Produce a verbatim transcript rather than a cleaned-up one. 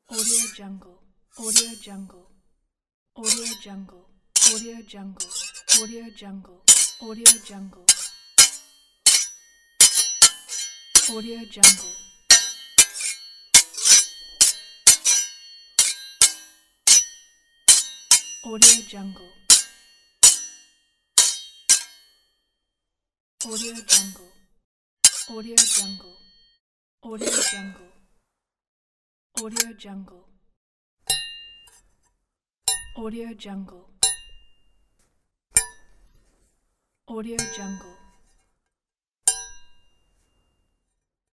Audio Jungle, Audio Jungle, Audio Jungle, Audio Jungle, Audio Jungle, Audio Jungle, Audio Jungle, Audio Jungle, Audio Jungle, Audio Jungle, Audio Jungle, Audio Jungle, Audio Jungle, Audio Jungle.